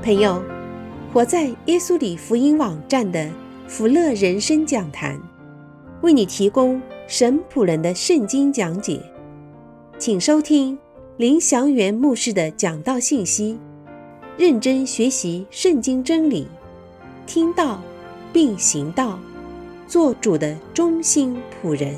朋友，活在耶稣里福音网站的福乐人生讲坛，为你提供神仆人的圣经讲解，请收听林祥元牧师的讲道信息，认真学习圣经真理，听道并行道，做主的忠心仆人。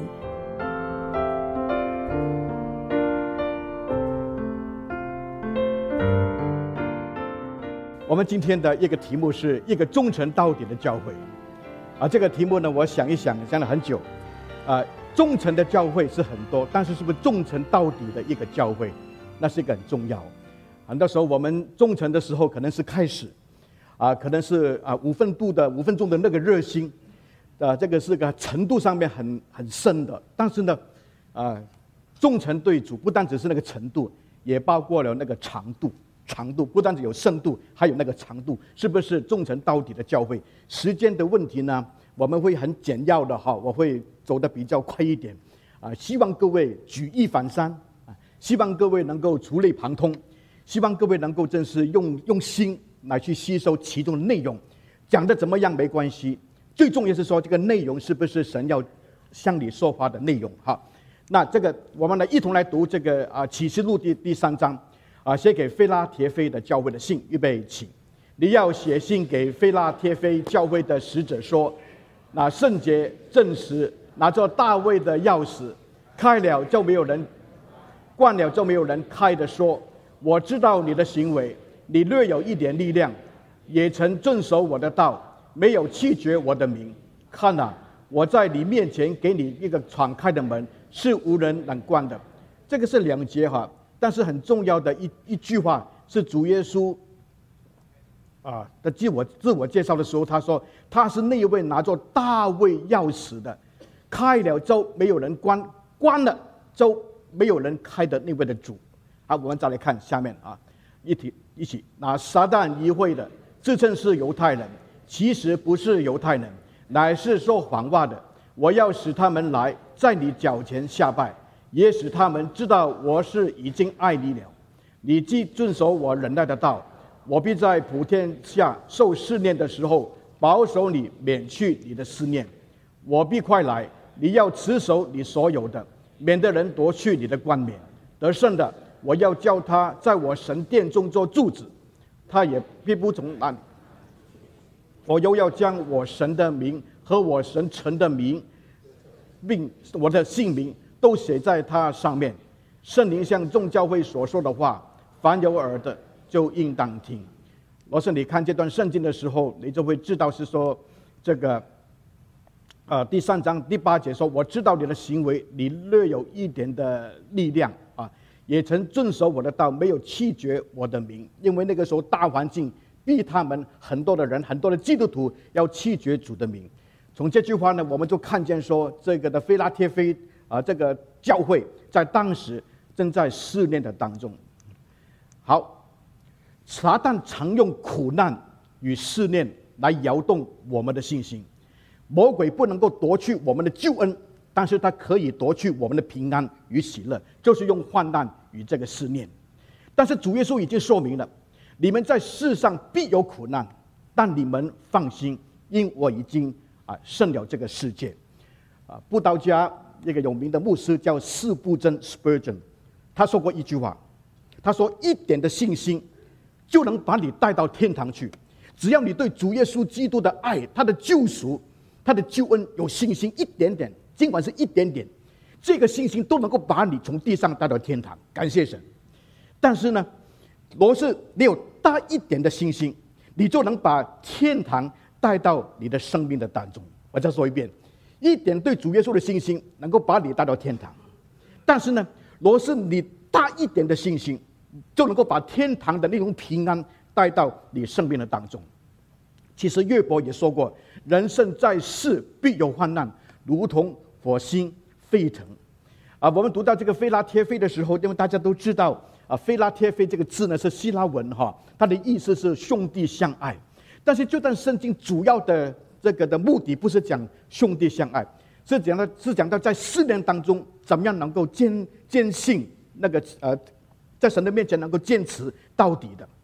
我们今天的一个题目是一个忠诚到底的教会这个题目呢，我想了很久忠诚的教会是很多，但是是不是忠诚到底的一个教会，那是一个很重要。很多时候我们忠诚的时候可能是开始可能是5分钟的那个热心这个是个程度上面很深的，但是呢忠诚对主不单只是那个程度，也包括了那个长度，不单只有深度，还有那个长度，是不是忠诚到底的教会？时间的问题呢，我们会很简要的我会走得比较快一点希望各位举一反三希望各位能够触类旁通，希望各位能够真是用心来去吸收其中的内容。讲的怎么样没关系，最重要是说这个内容是不是神要向你说话的内容那这个我们一同来读这个启示录第3章写给非拉铁非的教会的信。预备起。你要写信给非拉铁非教会的使者说，那圣洁正直拿着大卫的钥匙，开了就没有人关了就没有人开的说，我知道你的行为，你略有一点力量，也曾遵守我的道，没有弃绝我的名。看我在你面前给你一个敞开的门，是无人能关的。这个是2节但是很重要的一句话是主耶稣的自我介绍的时候，他说他是那一位拿着大卫钥匙的，开了就没有人关，关了就没有人开的那位的主。我们再来看下面一起。那撒旦议会的自称是犹太人，其实不是犹太人，乃是说谎话的。我要使他们来在你脚前下拜，也使他们知道我是已经爱你了。你既遵守我忍耐的道，我必在普天下受试炼的时候保守你，免去你的思念。我必快来，你要持守你所有的，免得人夺去你的冠冕。得胜的，我要叫他在我神殿中做柱子，他也必不从那里。我又要将我神的名和我神城的名，并我的姓名都写在它上面。圣灵向众教会所说的话，凡有耳的就应当听。若是你看这段圣经的时候，你就会知道是说这个第3章第8节说，我知道你的行为，你略有一点的力量也曾遵守我的道，没有弃绝我的名。因为那个时候大环境逼他们很多的人，很多的基督徒要弃绝主的名。从这句话呢，我们就看见说这个的非拉铁非这个教会在当时正在试炼的当中。好，撒旦常用苦难与试炼来摇动我们的信心。魔鬼不能够夺去我们的救恩，但是他可以夺去我们的平安与喜乐，就是用患难与这个试炼。但是主耶稣已经说明了，你们在世上必有苦难，但你们放心，因我已经胜了这个世界。布道家一个有名的牧师叫士布真 Spurgeon， 他说过一句话，他说一点的信心就能把你带到天堂去。只要你对主耶稣基督的爱，他的救赎，他的救恩有信心一点点，尽管是一点点，这个信心都能够把你从地上带到天堂，感谢神。但是呢，若是你有大一点的信心，你就能把天堂带到你的生命的当中。我再说一遍，一点对主耶稣的信心能够把你带到天堂。但是呢，若是你大一点的信心，就能够把天堂的那种平安带到你生命的当中。其实约伯也说过，人生在世必有患难，如同火星沸腾。我们读到这个非拉铁非的时候，因为大家都知道非拉铁非这个字呢是希腊文它的意思是兄弟相爱。但是这段圣经主要的这个的目的不是讲兄弟相爱，是讲到在试炼当中怎么样能够坚信那个在神的面前能够坚持到底的。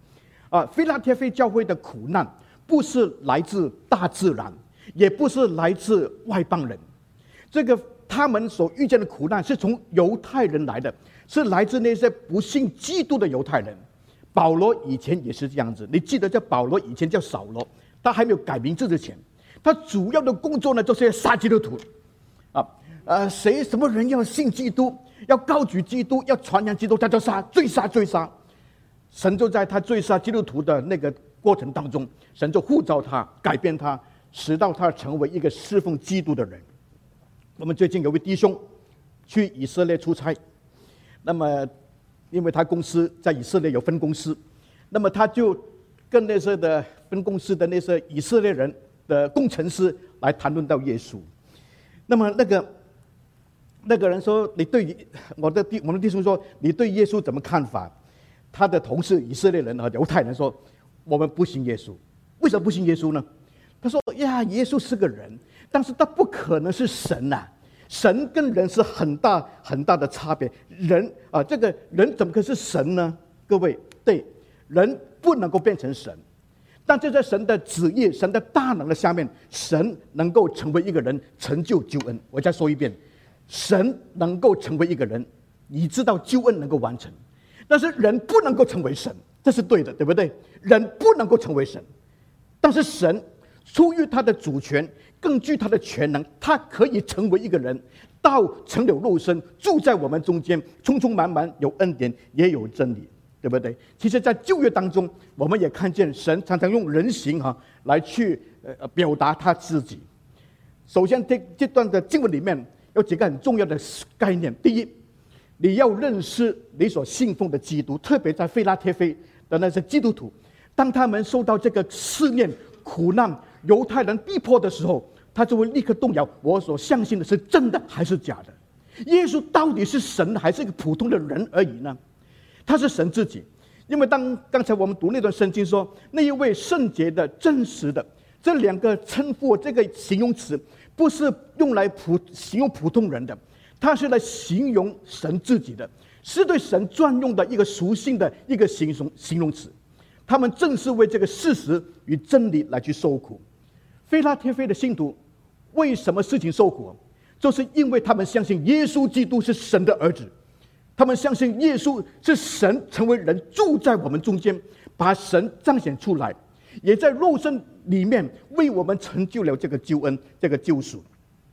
菲拉铁非教会的苦难不是来自大自然，也不是来自外邦人，这个他们所遇见的苦难是从犹太人来的，是来自那些不信基督的犹太人。保罗以前也是这样子，你记得叫保罗以前叫扫罗，他还没有改名字之前，他主要的工作呢就是要杀基督徒。什么人要信基督，要高举基督，要传扬基督，他就杀，追杀追杀。神就在他追杀基督徒的那个过程当中，神就呼召他，改变他，使到他成为一个侍奉基督的人。我们最近有位弟兄去以色列出差，那么因为他公司在以色列有分公司，那么他就跟那些的分公司的那些以色列人的工程师来谈论到耶稣。那么那个人说：“你对我的弟兄说，你对耶稣怎么看法？”他的同事以色列人和犹太人说：“我们不信耶稣。”为什么不信耶稣呢？他说：“呀，耶稣是个人，但是他不可能是神呐、神跟人是很大很大的差别。人这个人怎么可能是神呢？各位，对，人不能够变成神，但就在神的旨意、神的大能的下面，神能够成为一个人，成就救恩。我再说一遍，神能够成为一个人，以致到救恩能够完成。但是人不能够成为神，这是对的，对不对？人不能够成为神，但是神出于他的主权，更具他的全能，他可以成为一个人，道成了肉身，住在我们中间，充充满满，有恩典，也有真理，对不对？其实在旧约当中，我们也看见神常常用人形来去表达他自己。首先这段的经文里面有几个很重要的概念。第一，你要认识你所信奉的基督，特别在腓拉铁非的那些基督徒，当他们受到这个试炼、苦难、犹太人逼迫的时候，他就会立刻动摇：我所相信的是真的还是假的？耶稣到底是神还是一个普通的人而已呢？他是神自己。因为刚才我们读那段圣经说，那一位圣洁的、真实的，这两个称呼这个形容词不是用来形容普通人的，它是来形容神自己的，是对神专用的一个属性的一个形容词。他们正是为这个事实与真理来去受苦。腓拉铁非的信徒为什么事情受苦？就是因为他们相信耶稣基督是神的儿子，他们相信耶稣是神成为人，住在我们中间，把神彰显出来，也在肉身里面为我们成就了这个救恩、这个救赎。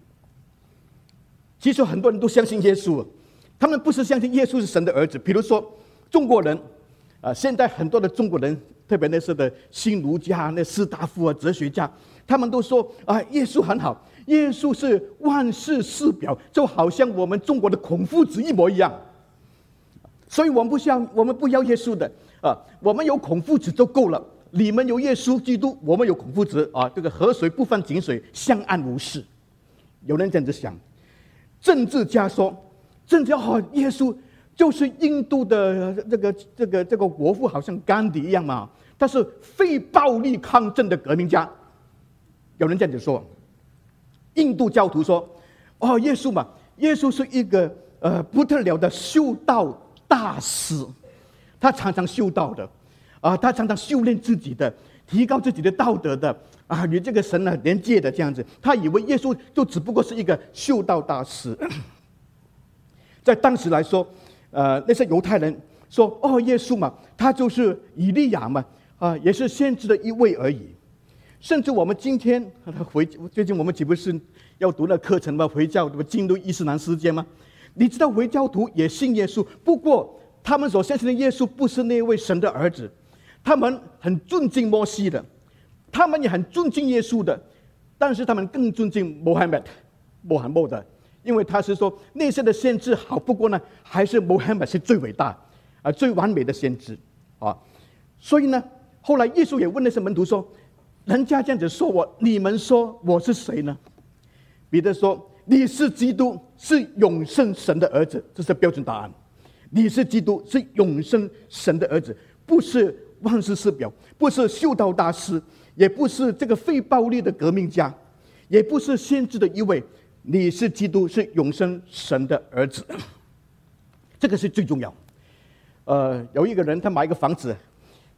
其实很多人都相信耶稣，他们不是相信耶稣是神的儿子。比如说中国人现在很多的中国人，特别那些的新儒家、那士大夫哲学家，他们都说耶稣很好，耶稣是万世师表，就好像我们中国的孔夫子一模一样。所以我们不要耶稣的我们有孔夫子就够了。你们有耶稣基督，我们有孔夫子这个河水不犯井水，相安无事。有人这样子想。政治家说，耶稣就是印度的这个国父，好像甘地一样嘛，他是非暴力抗争的革命家。有人这样子说。印度教徒说，耶稣嘛，耶稣是一个不得了的修道大师，他常常修道的他常常修炼自己的，提高自己的道德的与这个神连接的这样子。他以为耶稣就只不过是一个修道大师。在当时来说那些犹太人说，耶稣嘛，他就是以利亚嘛也是先知的一位而已。甚至我们今天最近我们岂不是要读那课程吗？回教进入伊斯兰世界吗？你知道回教徒也信耶稣，不过他们所相信的耶稣不是那位神的儿子。他们很尊敬摩西的，他们也很尊敬耶稣的，但是他们更尊敬穆罕默德，因为他是说那些的先知好，不过呢还是穆罕默德是最伟大最完美的先知所以呢，后来耶稣也问那些门徒说，人家这样子说我，你们说我是谁呢？彼得说，你是基督，是永生神的儿子。这是标准答案。你是基督，是永生神的儿子，不是万世师表，不是修道大师，也不是这个非暴力的革命家，也不是先知的一位。你是基督，是永生神的儿子。这个是最重要。有一个人他买一个房子，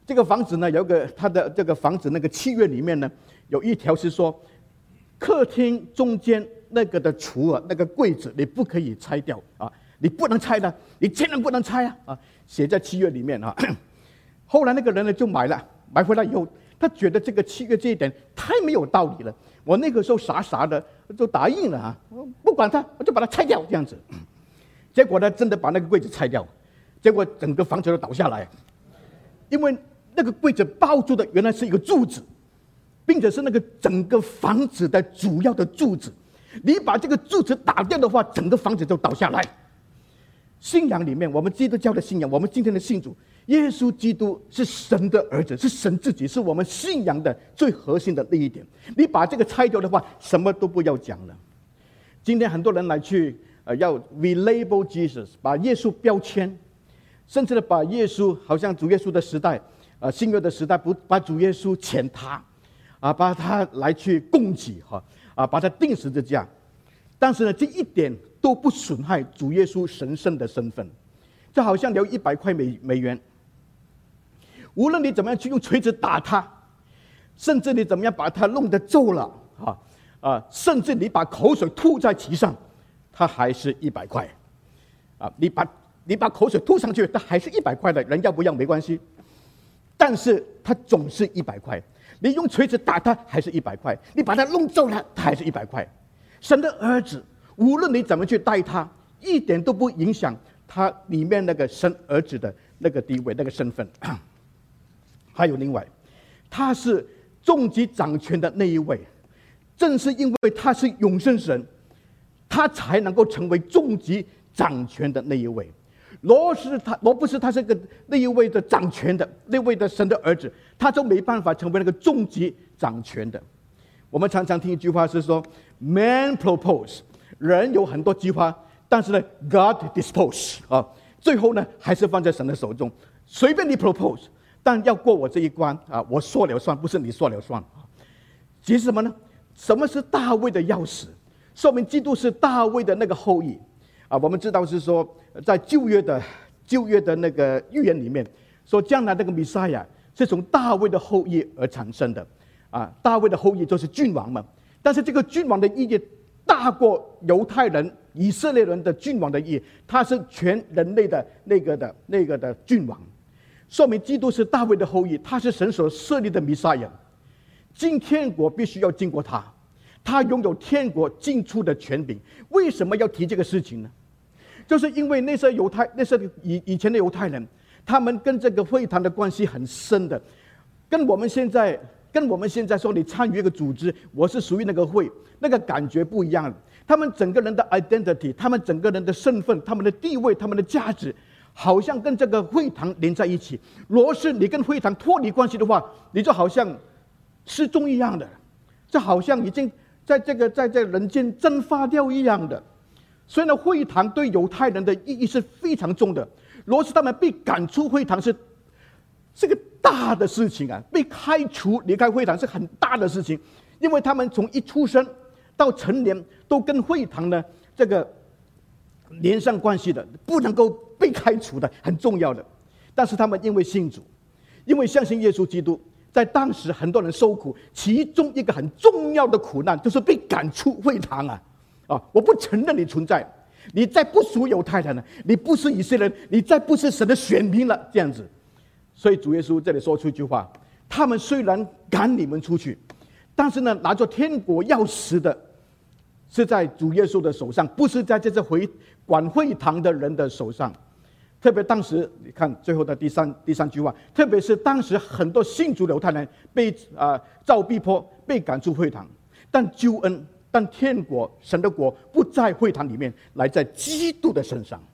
这个房子呢，有个他的这个房子那个契约里面呢，有一条是说，客厅中间那个的橱啊，那个柜子你不可以拆掉啊，你不能拆的，你千万不能拆啊，写在契约里面啊。后来那个人呢就买回来以后，他觉得这个契约这一点太没有道理了。我那个时候傻傻的就答应了啊，不管他，我就把它拆掉这样子。结果呢，真的把那个柜子拆掉，结果整个房子都倒下来，因为那个柜子抱住的原来是一个柱子，并且是那个整个房子的主要的柱子。你把这个柱子打掉的话，整个房子就倒下来。信仰里面，我们基督教的信仰，我们今天的信主，耶稣基督是神的儿子，是神自己，是我们信仰的最核心的那一点。你把这个拆掉的话，什么都不要讲了。今天很多人来去要 relabel Jesus， 把耶稣标签，甚至把耶稣好像主耶稣的时代，新约的时代，不把主耶稣践踏，把他来去供给把他钉十字架。但是呢，这一点都不损害主耶稣神圣的身份。就好像留100块美元，无论你怎么样去用锤子打他，甚至你怎么样把他弄得皱了甚至你把口水吐在其上，他还是100块你把口水吐上去，他还是100块的，人要不要没关系，但是他总是100块。你用锤子打他还是100块，你把他弄皱了，他还是100块。神的儿子，无论你怎么去待他，一点都不影响他里面那个神儿子的那个地位、那个身份。还有另外，他是终极掌权的那一位，正是因为他是永生神，他才能够成为终极掌权的那一位。若不是他是那一位的掌权的那位的神的儿子，他就没办法成为那个终极掌权的。我们常常听一句话是说 ，Man propose， 人有很多计划，但是呢 ，God dispose 最后呢还是放在神的手中，随便你 propose， 但要过我这一关我说了算，不是你说了算其实什么呢？什么是大卫的钥匙？说明基督是大卫的那个后裔我们知道是说，在旧约的那个预言里面说，将来那个弥赛亚是从大卫的后裔而产生的大卫的后裔就是君王嘛，但是这个君王的意义大过犹太人、以色列人的君王的意义，他是全人类的那个的君王，说明基督是大卫的后裔，他是神所设立的弥赛亚。进天国必须要经过他，他拥有天国进出的权柄。为什么要提这个事情呢？就是因为那些以前的犹太人，他们跟这个会堂的关系很深的，跟我们现在说你参与一个组织，我是属于那个会，那个感觉不一样。他们整个人的 identity， 他们整个人的身份，他们的地位，他们的价值，好像跟这个会堂连在一起。若是你跟会堂脱离关系的话，你就好像失踪一样的，就好像已经在这人间蒸发掉一样的。所以呢，会堂对犹太人的意义是非常重的。若是他们被赶出会堂，是个大的事情被开除离开会堂是很大的事情，因为他们从一出生到成年都跟会堂呢这个连上关系的，不能够被开除的，很重要的。但是他们因为信主，因为相信耶稣基督，在当时很多人受苦，其中一个很重要的苦难就是被赶出会堂我不承认你存在，你再不属犹太人了，你不是以色列人，你再不是神的选民了，这样子。所以主耶稣这里说出一句话，他们虽然赶你们出去，但是呢，拿着天国钥匙的是在主耶稣的手上，不是在这些管会堂的人的手上。特别当时你看最后的第三句话，特别是当时很多信主的犹太人被遭逼迫，被赶出会堂，但天国神的国不在会堂里面，来在基督的身上，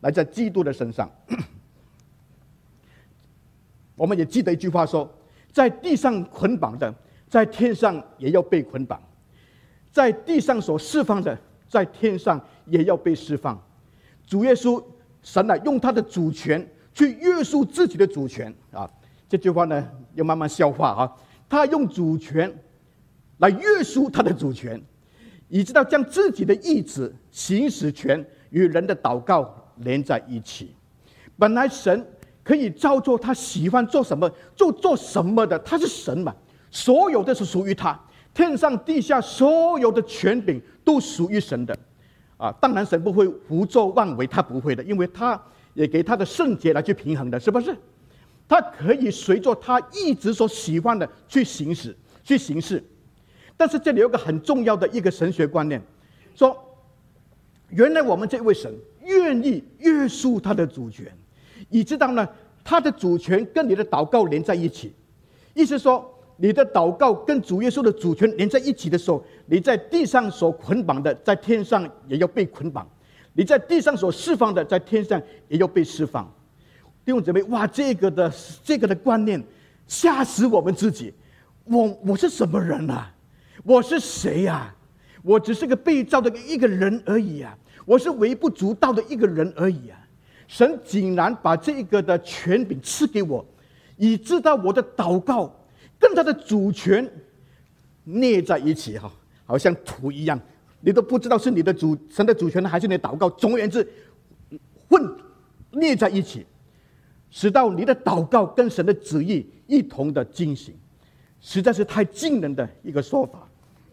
我们也记得一句话说，在地上捆绑的，在天上也要被捆绑；在地上所释放的，在天上也要被释放。主耶稣神用他的主权去约束自己的主权这句话呢要慢慢消化他用主权来约束他的主权，以致到将自己的意志行使权与人的祷告连在一起。本来神可以照做他喜欢做什么就做什么的，他是神嘛，所有的是属于他，天上地下所有的权柄都属于神的。当然神不会胡作妄为，他不会的，因为他也给他的圣洁来去平衡的，是不是？他可以随着他一直所喜欢的去行事。但是这里有个很重要的一个神学观念，说原来我们这位神愿意约束他的主权，以知道呢他的主权跟你的祷告连在一起。意思说你的祷告跟主耶稣的主权连在一起的时候，你在地上所捆绑的在天上也要被捆绑，你在地上所释放的在天上也要被释放。弟兄姊妹，哇，这个的观念吓死我们自己。我是什么人啊？我是谁啊？我只是个被造的一个人而已啊，我是微不足道的一个人而已啊。神竟然把这个的权柄赐给我，以知道我的祷告跟他的主权捏在一起，好像土一样，你都不知道是你的神的主权还是你的祷告，总而言之捏在一起，使到你的祷告跟神的旨意一同的进行，实在是太惊人的一个说法。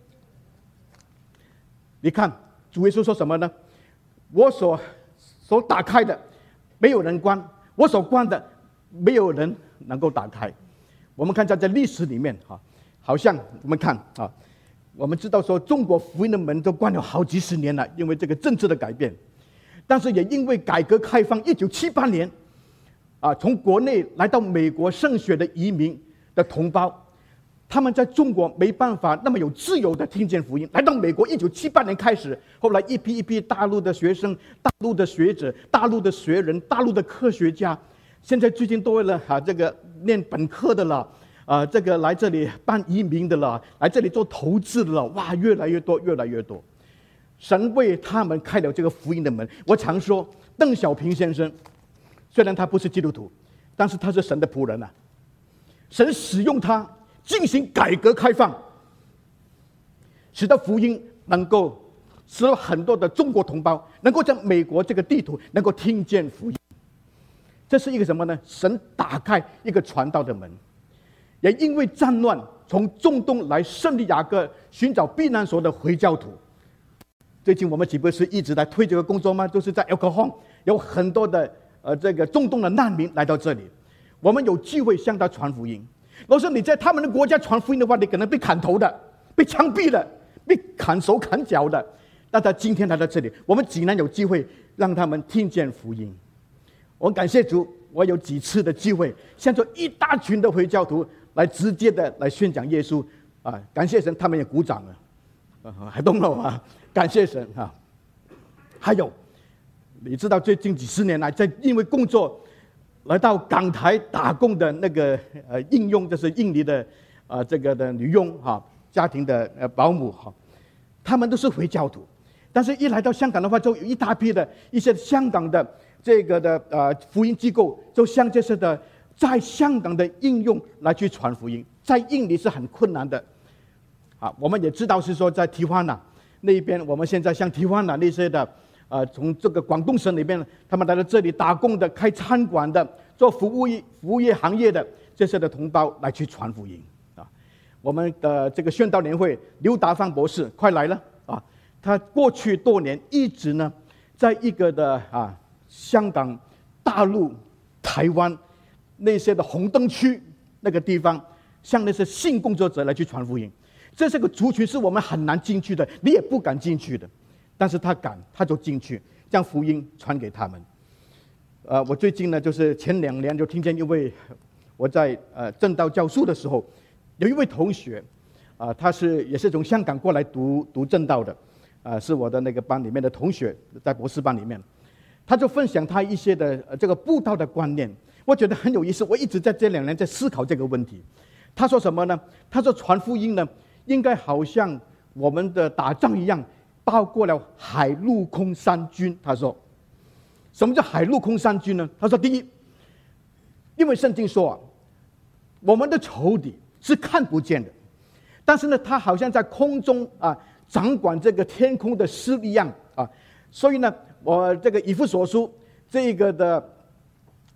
你看主耶稣说什么呢？我所打开的没有人关，我所关的没有人能够打开。我们看在历史里面，好像我们看我们知道说中国福音的门都关了好几十年了，因为这个政治的改变。但是也因为改革开放1978年从国内来到美国圣学的移民的同胞，他们在中国没办法那么有自由的听见福音，来到美国1978年开始，后来一批一批大陆的学生、大陆的学者、大陆的学人、大陆的科学家，现在最近多了这个念本科的了，这个来这里办移民的了，来这里做投资的了，哇，越来越多，越来越多。神为他们开了这个福音的门。我常说，邓小平先生虽然他不是基督徒，但是他是神的仆人啊，神使用他进行改革开放，使得福音能够使得很多的中国同胞能够在美国这个地图能够听见福音。这是一个什么呢？神打开一个传道的门。也因为战乱，从中东来圣地亚哥寻找避难所的回教徒。最近我们岂不是一直在推这个工作吗？就是在 Al-Kahong 有很多的这个中东的难民来到这里，我们有机会向他传福音。若是你在他们的国家传福音的话，你可能被砍头的，被枪毙的，被砍手砍脚的。但他今天来到这里，我们竟然有机会让他们听见福音。我感谢主，我有几次的机会向着一大群的回教徒来直接的来宣讲耶稣感谢神，他们也鼓掌了还懂了啊，感谢神还有你知道最近几十年来，在因为工作来到港台打工的那个应用，就是印尼的这个的女佣家庭的保姆他们都是回教徒，但是一来到香港的话，就有一大批的一些香港的这个的福音机构，就像这些的在香港的应用来去传福音，在印尼是很困难的我们也知道是说在提华那那边，我们现在像提华那那些的从这个广东省里面，他们来到这里打工的、开餐馆的、做服务业行业的这些的同胞来去传福音我们的这个宣道年会刘达芳博士快来了他过去多年一直呢在一个的香港、大陆、台湾那些的红灯区那个地方，向那些性工作者来去传福音。这是个族群是我们很难进去的，你也不敢进去的，但是他敢，他就进去，将福音传给他们。我最近呢，就是前2年就听见一位我在正道教书的时候，有一位同学他也是从香港过来读正道的是我的那个班里面的同学，在博士班里面。他就分享他一些的这个布道的观念，我觉得很有意思。我一直在这2年在思考这个问题。他说什么呢？他说传福音呢，应该好像我们的打仗一样，包括了海陆空三军。他说，什么叫海陆空三军呢？他说，第一，因为圣经说我们的仇敌是看不见的，但是呢，他好像在空中掌管这个天空的势力一样所以呢。我这个以弗所书这个的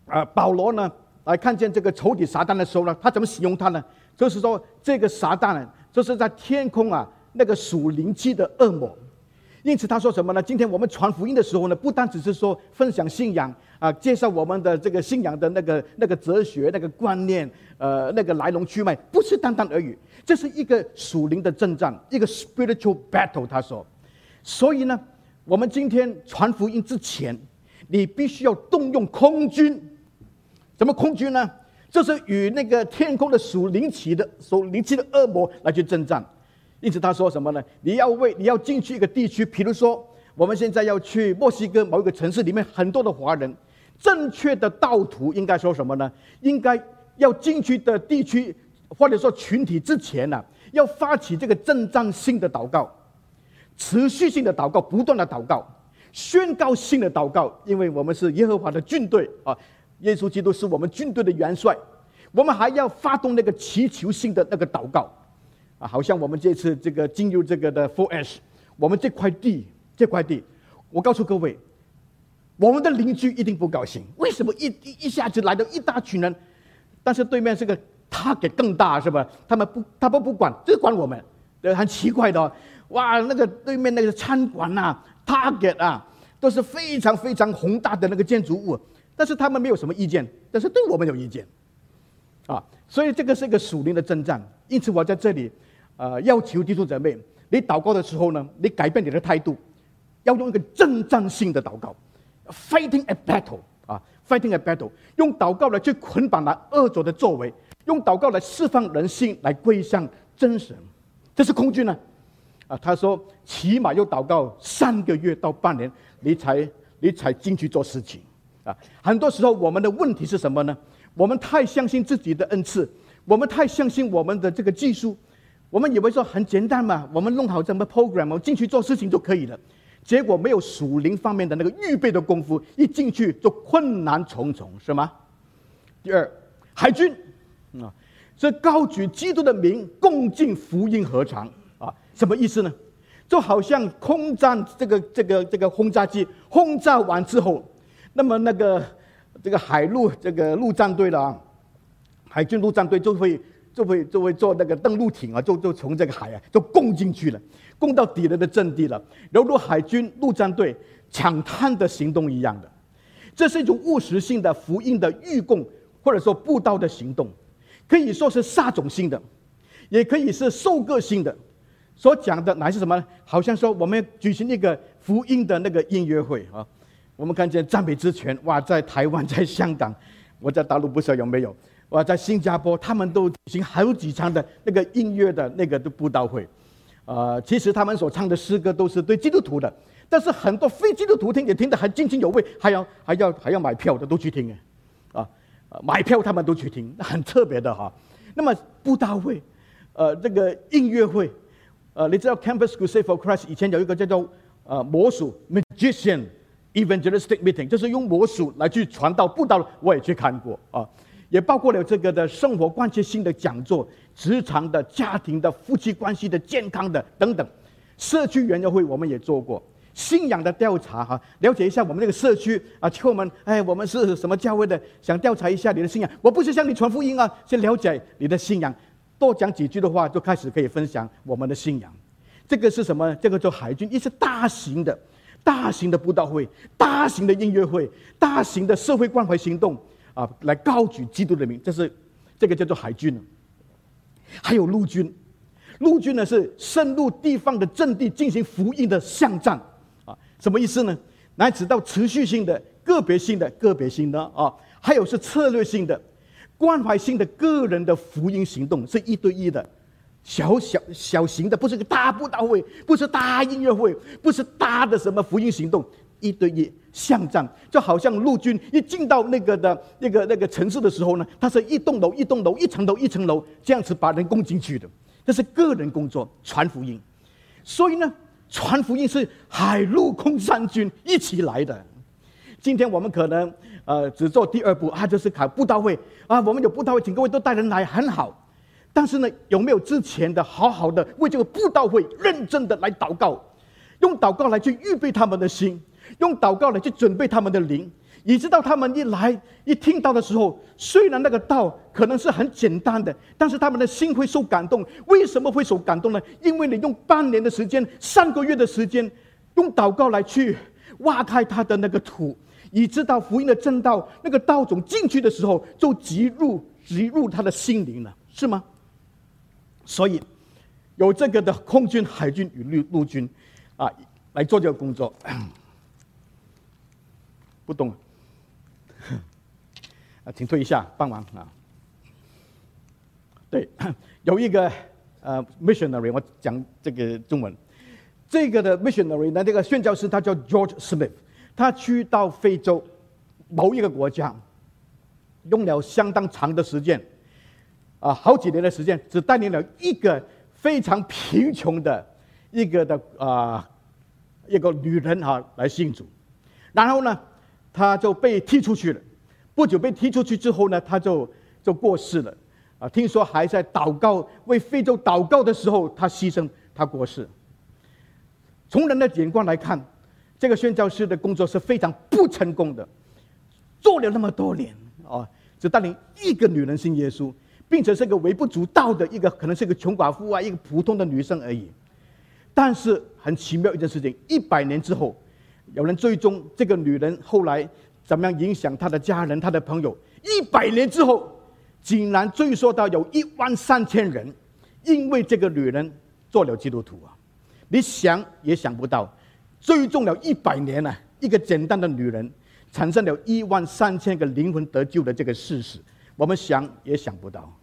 保罗呢来看见这个仇敌撒旦的时候呢，他怎么形容他呢？就是说这个撒旦呢，就是在天空那个属灵气的恶魔。因此他说什么呢？今天我们传福音的时候呢，不单只是说分享信仰介绍我们的这个信仰的那个哲学、那个观念，那个来龙去脉，不是单单而已。这是一个属灵的征战，一个 spiritual battle。他说，所以呢，我们今天传福音之前，你必须要动用空军。什么空军呢？就是与那个天空的属灵气的恶魔来去征战。因此他说什么呢？你要进去一个地区，比如说我们现在要去墨西哥某一个城市，里面很多的华人，正确的道途应该说什么呢？应该要进去的地区或者说群体之前要发起这个征战性的祷告，持续性的祷告，不断的祷告，宣告性的祷告，因为我们是耶和华的军队耶稣基督是我们军队的元帅，我们还要发动那个祈求性的那个祷告好像我们这次这个进入这个的 4S， 我们这块地，我告诉各位，我们的邻居一定不高兴。为什么一下子来到一大群人，但是对面这个 target 更大，是吧？他们不管，只管我们，很奇怪的哇，那个对面那个餐馆target 都是非常非常宏大的那个建筑物，但是他们没有什么意见，但是对我们有意见所以这个是一个属灵的征战。因此我在这里要求弟兄姊妹，你祷告的时候呢，你改变你的态度，要用一个征战性的祷告 ，fighting a battle，fighting a battle， 用祷告来去捆绑了恶者的作为，用祷告来释放人性，来归向真神。这是空军呢，他说起码要祷告3个月到半年，你才进去做事情很多时候我们的问题是什么呢？我们太相信自己的恩赐，我们太相信我们的这个技术，我们以为说很简单嘛，我们弄好什么 program， 我们进去做事情就可以了。结果没有属灵方面的那个预备的功夫，一进去就困难重重，是吗？第二，海军是高举基督的名，共进福音禾场什么意思呢？就好像空战这个轰炸机轰炸完之后，那么这个海陆这个陆战队海军陆战队就会做那个登陆艇就从这个海就攻进去了，攻到敌人的阵地了，犹如海军陆战队抢滩的行动一样的。这是一种务实性的福音的预供，或者说布道的行动，可以说是撒种性的，也可以是受个性的。所讲的乃是什么呢？好像说我们举行一个福音的那个音乐会我们看见赞美之泉在台湾，在香港，我在大陆不知道有没有在新加坡，他们都举行好几场的那个音乐的那个布道会其实他们所唱的诗歌都是对基督徒的，但是很多非基督徒听也听得很津津有味，还要买票的都去听买票他们都去听，很特别的那么布道会这个音乐会你知道 Campus Crusade for Christ 以前有一个叫做魔术 Magician Evangelistic Meeting， 就是用魔术来去传道布道，我也去看过也包括了这个的生活关切性的讲座、职场的、家庭的、夫妻关系的、健康的等等。社区园游会我们也做过，信仰的调查了解一下我们这个社区求我们我们是什么教会的，想调查一下你的信仰。我不是向你传福音先了解你的信仰，多讲几句的话就开始可以分享我们的信仰。这个是什么？这个叫海军，一是大型的布道会、大型的音乐会、大型的社会关怀行动来高举基督的名，这个叫做海军。还有陆军，陆军呢是深入地方的阵地进行福音的巷战什么意思呢？乃指到持续性的、个别性的还有是策略性的、关怀性的个人的福音行动，是1对1的。小型的，不是个大布道会，不是大音乐会，不是大的什么福音行动，1对1巷战，就好像陆军一进到那个城市的时候呢，它是一栋楼一栋楼、一层楼一层楼这样子把人攻进去的。这是个人工作，传福音。所以呢，传福音是海陆空三军一起来的。今天我们可能只做第2步就是考布道会我们有布道会，请各位都带人来，很好。但是呢，有没有之前的好好的为这个布道会认真的来祷告，用祷告来去预备他们的心，用祷告来去准备他们的灵， 以直到他们一来一听到的时候，虽然那个道可能是很简单的，但是他们的心会受感动。为什么会受感动呢？因为你用半年的时间、3个月的时间，用祷告来去挖开他的那个土，以直到福音的正道那个道种进去的时候，就植入他的心灵了，是吗？所以有这个的空军、海军与陆军来做这个工作。不懂请退一下帮忙对，有一个missionary， 我讲这个中文，这个的 missionary 呢，这个宣教师他叫 George Smith， 他去到非洲某一个国家，用了相当长的时间好几年的时间，只带领了一个非常贫穷的一个女人来信主，然后呢，他就被踢出去了。不久被踢出去之后呢，他就过世了。听说还在祷告，为非洲祷告的时候，他牺牲，他过世。从人的眼光来看，这个宣教师的工作是非常不成功的，做了那么多年只带领一个女人信耶稣，并且是个微不足道的一个，可能是个穷寡妇一个普通的女生而已。但是很奇妙一件事情，100年之后，有人追踪这个女人后来怎么样影响她的家人、她的朋友。100年之后，竟然追溯到有13000人因为这个女人做了基督徒你想也想不到，追踪了100年一个简单的女人产生了13000个灵魂得救的这个事实，我们想也想不到。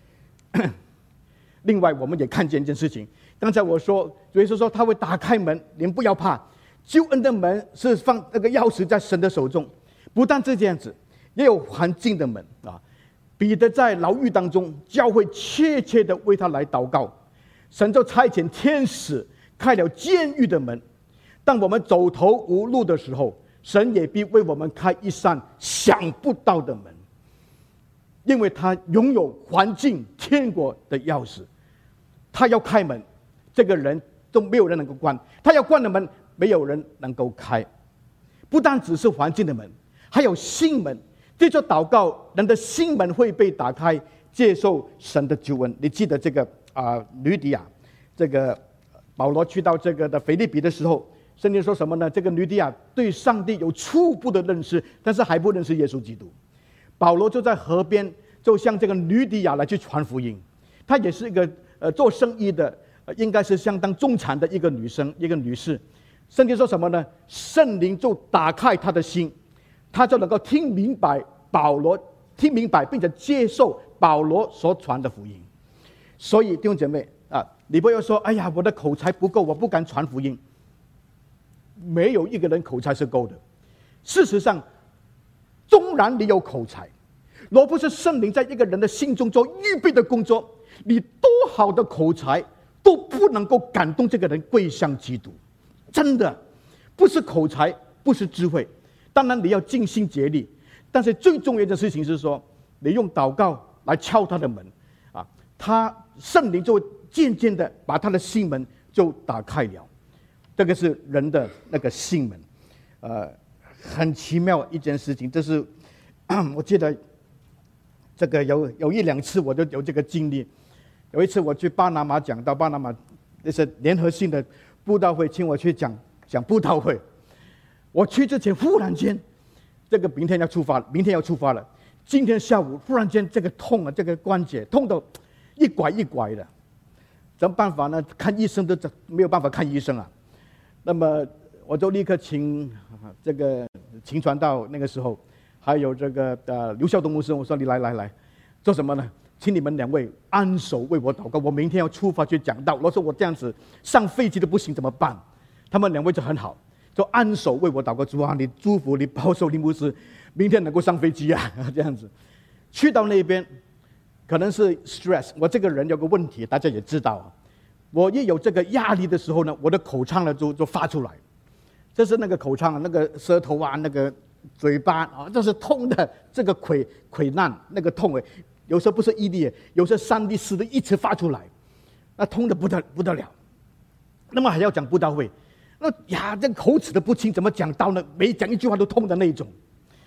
另外，我们也看见一件事情，刚才我说，主耶稣说他会打开门，你们不要怕。救恩的门是放那个钥匙在神的手中，不但这样子，也有环境的门彼得在牢狱当中，教会切切的为他来祷告，神就差遣天使开了监狱的门。当我们走投无路的时候，神也必为我们开一扇想不到的门，因为他拥有环境天国的钥匙。他要开门，这个人都没有人能够关；他要关的门，没有人能够开。不但只是环境的门，还有心门。借着祷告，人的心门会被打开，接受神的救恩。你记得这个吕底亚，这个保罗去到这个的腓立比的时候，圣经说什么呢？这个吕底亚对上帝有初步的认识，但是还不认识耶稣基督。保罗就在河边，就向这个吕底亚来去传福音。她也是一个做生意的，应该是相当中产的一个女生，一个女士。圣经说什么呢？圣灵就打开她的心，她就能够听明白并且接受保罗所传的福音。所以弟兄姐妹你不要说哎呀，我的口才不够，我不敢传福音。没有一个人口才是够的。事实上，纵然你有口才，若不是圣灵在一个人的心中做预备的工作，你多好的口才都不能够感动这个人归向基督。真的不是口才，不是智慧，当然你要尽心竭力，但是最重要的事情是说，你用祷告来敲他的门他圣灵就会渐渐的把他的心门就打开了。这个是人的那个心门，很奇妙一件事情。这是我记得这个有1-2次我都有这个经历。有一次我去巴拿马讲道，巴拿马那是联合性的布道会，请我去讲布道会。我去之前忽然间，这个明天要出发了。今天下午忽然间这个痛这个关节痛到一拐一拐的，怎么办法呢？看医生都没有办法看医生那么我就立刻请这个秦传道那个时候，还有这个刘孝东牧师，我说你来做什么呢？请你们2位安守为我祷告，我明天要出发去讲道。我说我这样子上飞机都不行怎么办？他们2位就很好，就安守为我祷告。主啊，你祝福你保守林牧师明天能够上飞机这样子。去到那边可能是 stress， 我这个人有个问题大家也知道我一有这个压力的时候呢，我的口腔呢就发出来。这是那个口腔那个舌头那个嘴巴这是痛的，这个溃烂那个痛有时候不是1粒，有时候3粒4粒一直发出来，那痛的不得了。那么还要讲布道会，这口齿都不清，怎么讲道呢？每讲一句话都痛的那种。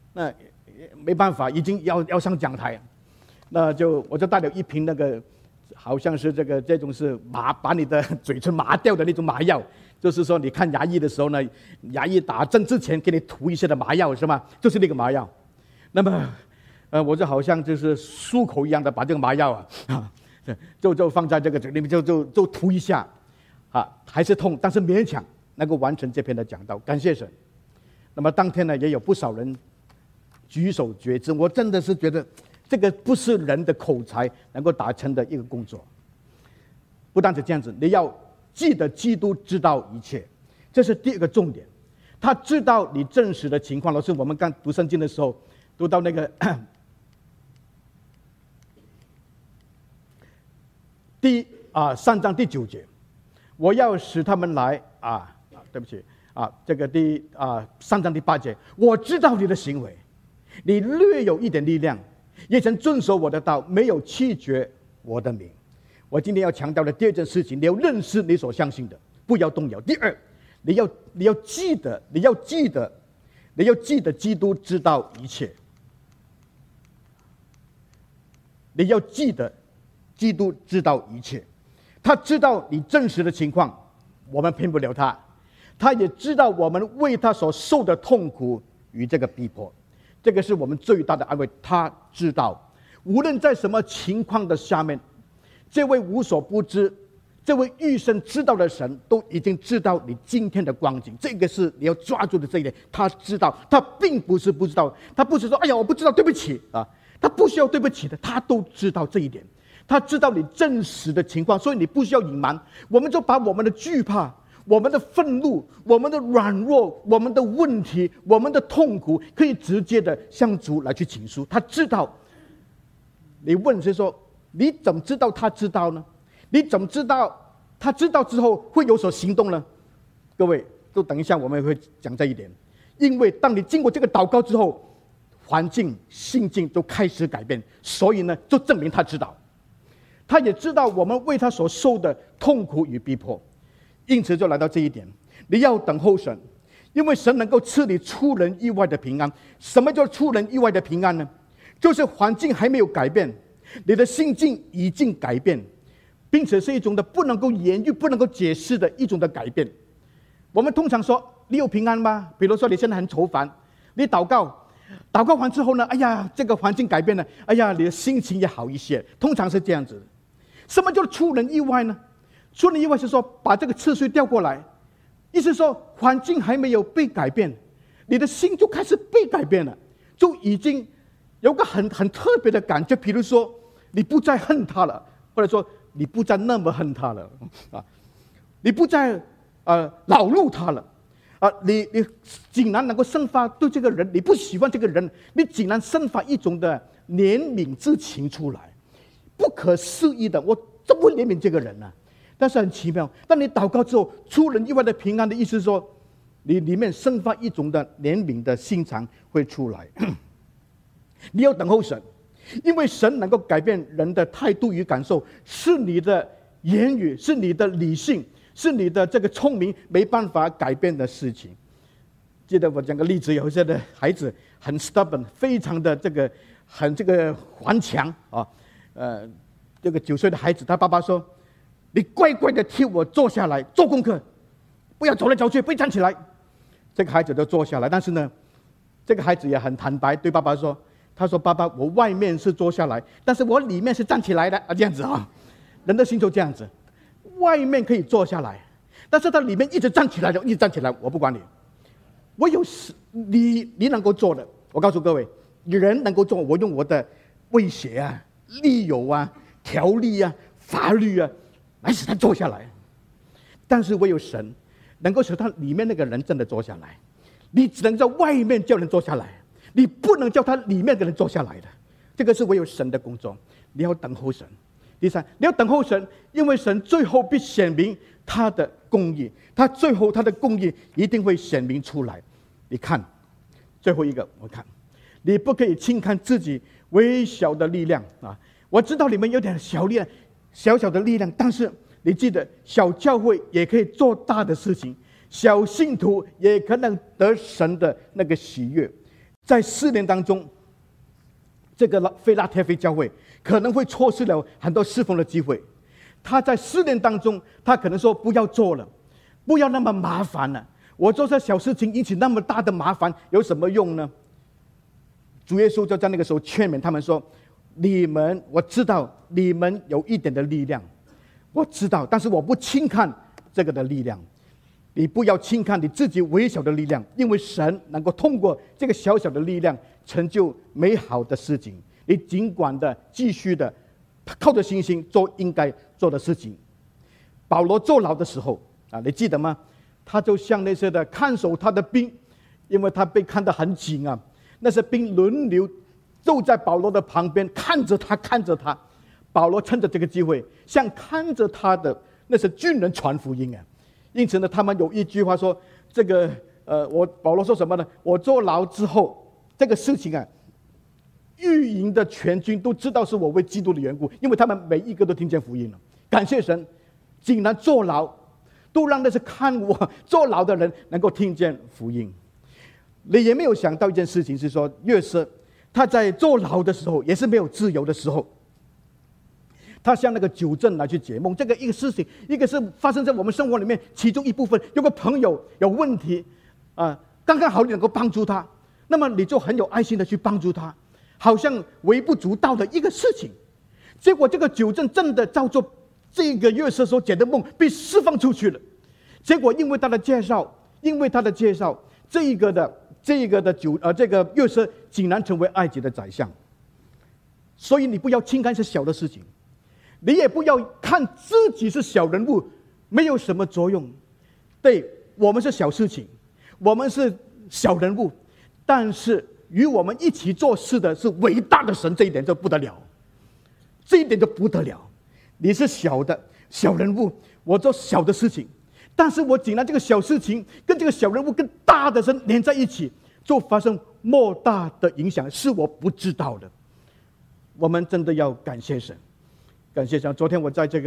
那没办法，已经要上讲台，我就带了一瓶那个，好像是这种是把你的嘴唇麻掉的那种麻药，就是说你看牙医的时候呢，牙医打针之前给你涂一些的麻药是吗？就是那个麻药。那么我就好像就是漱口一样的把这个麻药就放在这个嘴里面，就涂一下，还是痛，但是勉强能够完成这篇的讲道，感谢神。那么当天呢，也有不少人举手决志，我真的是觉得这个不是人的口才能够达成的一个工作。不但是这样子，你要记得基督知道一切，这是第一个重点。他知道你真实的情况。老师，我们刚读圣经的时候，读到那个3章第9节，我要使他们来对不起这个3章第8节，我知道你的行为，你略有一点力量，也曾遵守我的道，没有弃绝我的名。我今天要强调的第二件事情，你要认识你所相信的，不要动摇。第二，你要记得基督知道一切。你要记得基督知道一切，他知道你真实的情况，我们骗不了他，他也知道我们为他所受的痛苦与这个逼迫，这个是我们最大的安慰。他知道无论在什么情况的下面，这位无所不知，这位预先知道的神都已经知道你今天的光景，这个是你要抓住的这一点。他知道，他并不是不知道，他不是说哎呀我不知道对不起他不需要对不起的，他都知道这一点，他知道你真实的情况，所以你不需要隐瞒。我们就把我们的惧怕、我们的愤怒、我们的软弱、我们的问题、我们的痛苦，可以直接的向主来去倾诉。他知道。你问是说，你怎么知道他知道呢？你怎么知道他知道之后会有所行动呢？各位，都等一下我们会讲这一点。因为当你经过这个祷告之后，环境、心境都开始改变，所以呢，就证明他知道，他也知道我们为他所受的痛苦与逼迫，因此就来到这一点，你要等候神，因为神能够赐你出人意外的平安。什么叫出人意外的平安呢？就是环境还没有改变，你的心境已经改变，并且是一种的不能够言喻、不能够解释的一种的改变。我们通常说你有平安吗？比如说你现在很愁烦，你祷告完之后呢，哎呀，这个环境改变了，哎呀，你的心情也好一些。通常是这样子。什么叫出人意外呢？出人意外是说把这个次序调过来，意思说环境还没有被改变，你的心就开始被改变了，就已经有个很特别的感觉。比如说你不再恨他了，或者说你不再那么恨他了你不再恼怒他了你竟然能够生发对这个人，你不喜欢这个人，你竟然生发一种的怜悯之情出来，不可思议的。我怎么会怜悯这个人呢？但是很奇妙，当你祷告之后，出人意外的平安的意思是说，你里面生发一种的怜悯的心肠会出来。你要等候神，因为神能够改变人的态度与感受，是你的言语，是你的理性，是你的这个聪明没办法改变的事情。记得我讲个例子，有一些的孩子很 stubborn， 非常的很顽强这个9岁的孩子，他爸爸说：“你乖乖的替我坐下来做功课，不要走来走去，不要站起来。”这个孩子就坐下来，但是呢，这个孩子也很坦白对爸爸说：“他说爸爸，我外面是坐下来，但是我里面是站起来的这样子人的心就这样子。外面可以坐下来，但是他里面一直站起来，一直站起来，我不管你。我有你能够做的，我告诉各位，人能够做，我用我的威胁理由条例法律来使他坐下来。但是唯有神能够使他里面那个人真的坐下来。你只能在外面叫人坐下来，你不能叫他里面的人坐下来的。这个是唯有神的工作。你要等候神。第三，你要等候神，因为神最后必显明他的公义，他最后他的公义一定会显明出来。你看最后一个，我看你不可以轻看自己微小的力量我知道你们有点小力量，小小的力量，但是你记得，小教会也可以做大的事情，小信徒也可能得神的那个喜悦。 在4年当中，这个菲拉铁菲教会可能会错失了很多侍奉的机会。他在4年当中，他可能说不要做了，不要那么麻烦了。我做这小事情引起那么大的麻烦，有什么用呢？主耶稣就在那个时候劝勉他们说：“我知道你们有一点的力量，我知道，但是我不轻看这个的力量。你不要轻看你自己微小的力量，因为神能够通过这个小小的力量成就美好的事情。你尽管的继续的靠着信心做应该做的事情。”保罗坐牢的时候啊，你记得吗？他就像那些的看守他的兵，因为他被看得很紧啊，那些兵轮流坐在保罗的旁边，看着他。保罗趁着这个机会，向看着他的那些军人传福音啊。因此呢，他们有一句话说：“这个保罗说什么呢？我坐牢之后，这个事情啊，御营的全军都知道是我为基督的缘故，因为他们每一个都听见福音了。感谢神，竟然坐牢，都让那些看我坐牢的人能够听见福音。”你也没有想到一件事情是说，约瑟他在坐牢的时候，也是没有自由的时候。他向那个酒政来去解梦，这个一个事情，一个是发生在我们生活里面其中一部分。有个朋友有问题，刚刚好你能够帮助他，那么你就很有爱心的去帮助他，好像微不足道的一个事情。结果这个酒政真的照做这个约瑟所解的梦，被释放出去了。结果因为他的介绍，这个约瑟竟然成为埃及的宰相。所以你不要轻看是小的事情。你也不要看自己是小人物，没有什么作用。对，我们是小事情，我们是小人物，但是与我们一起做事的是伟大的神，这一点就不得了。你是小人物，我做小的事情，但是我竟然这个小事情跟这个小人物跟大的神连在一起，就发生莫大的影响，是我不知道的。我们真的要感谢神。感谢神！昨天我在这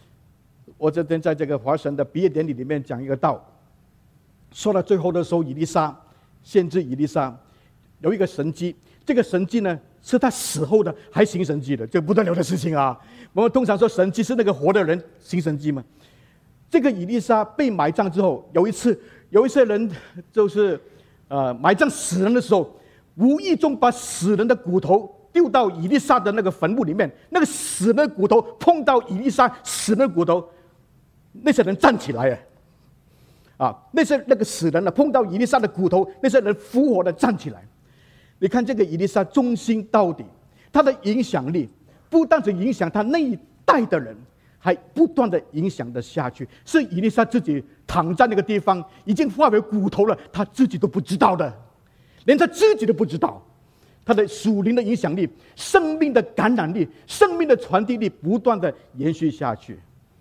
个华神的毕业典礼里面讲一个道，说到最后的时候，先知以利沙有一个神迹，这个神迹呢是他死后的还行神迹的，这不得了的事情啊！我们通常说神迹是那个活的人行神迹嘛。这个以利沙被埋葬之后，有一些人就是埋葬死人的时候，无意中把死人的骨头丢到以利沙的那个坟墓里面，那个死人的骨头碰到以利沙死人的骨头，那些人站起来那个死人碰到以利沙的骨头，那些人复活的站起来。你看这个以利沙忠心到底，他的影响力不但只影响他那一代的人，还不断的影响的下去。是以利沙自己躺在那个地方已经化为骨头了，他自己都不知道的，连他自己都不知道。他的属灵的影响力、生命的感染力、生命的传递力不断的延续下去。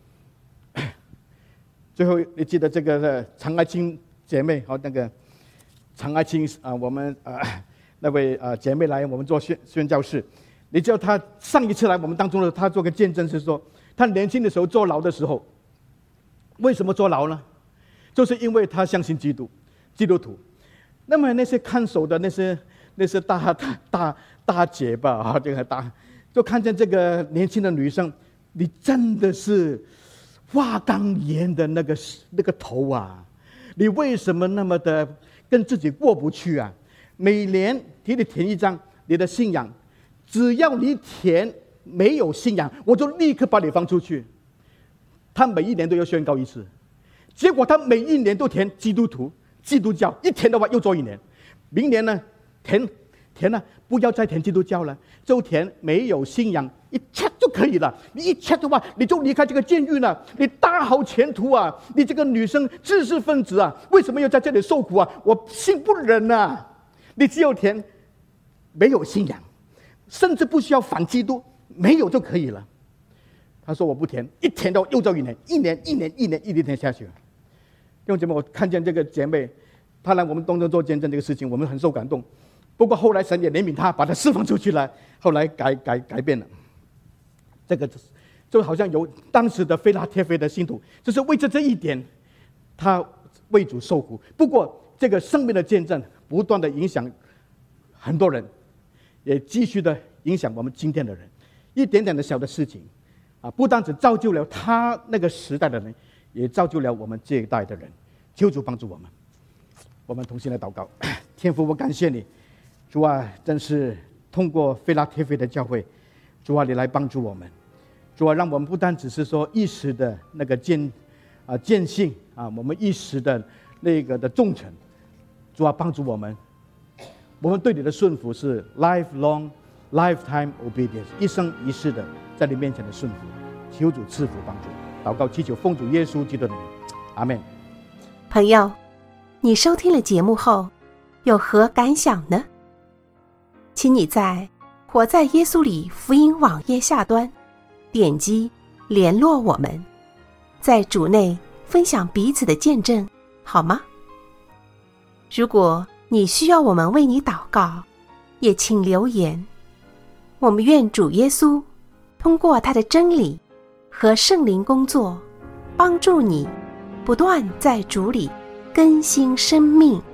最后，你记得这个常爱清姐妹和那个常爱清我们那位姐妹来我们做宣教士，你知道她上一次来我们当中的，她做个见证是说，她年轻的时候坐牢的时候，为什么坐牢呢？就是因为她相信基督徒。那么那些看守的那些大姐吧，这个就看见这个年轻的女生，你真的是花岗岩的那个头啊！你为什么那么的跟自己过不去啊？每年替你填一张你的信仰，只要你填没有信仰，我就立刻把你放出去。他每一年都要宣告一次，结果他每一年都填基督徒、基督教，一填的话又做1年。明年呢？填了，不要再填基督教了，就填没有信仰，一check就可以了。你一check的话，你就离开这个监狱了，你大好前途啊！你这个女生知识分子啊，为什么要在这里受苦啊？我心不忍啊！你只有填没有信仰，甚至不需要反基督，没有就可以了。他说我不填，一填到又做1年，一直填下去。弟兄姐妹，我看见这个姐妹，她来我们当中做见证这个事情，我们很受感动。不过后来神也怜悯她，把她释放出去了，后来改变了。这个就好像有当时的菲拉铁菲的信徒，就是为这一点，他为主受苦。不过这个生命的见证不断的影响很多人，也继续的影响我们今天的人。一点点的小的事情不单只造就了他那个时代的人，也造就了我们这一代的人。求主帮助我们，我们同心来祷告。天父，我感谢你，主啊，真是通过菲拉铁菲的教会，主啊，你来帮助我们，主啊，让我们不单只是说一时的那个见信我们一时的那个的忠诚，主啊，帮助我们对你的顺服是 lifetime obedience， 一生一世的在你面前的顺服。求主赐福帮助，祷告祈求奉主耶稣基督的名，阿们。 朋友，你收听了节目后有何感想呢？请你在活在耶稣里福音网页下端点击联络我们，在主内分享彼此的见证，好吗？如果你需要我们为你祷告，也请留言。我们愿主耶稣通过他的真理和圣灵工作，帮助你不断在主里更新生命。